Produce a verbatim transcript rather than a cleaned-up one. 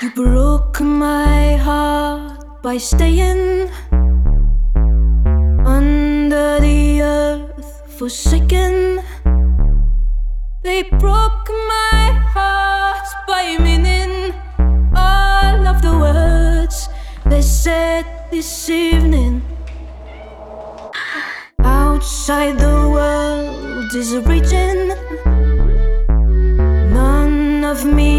You broke my heart by staying under the earth, forsaken. They broke my heart by meaning all of the words they said this evening. Outside the world is raging. None of me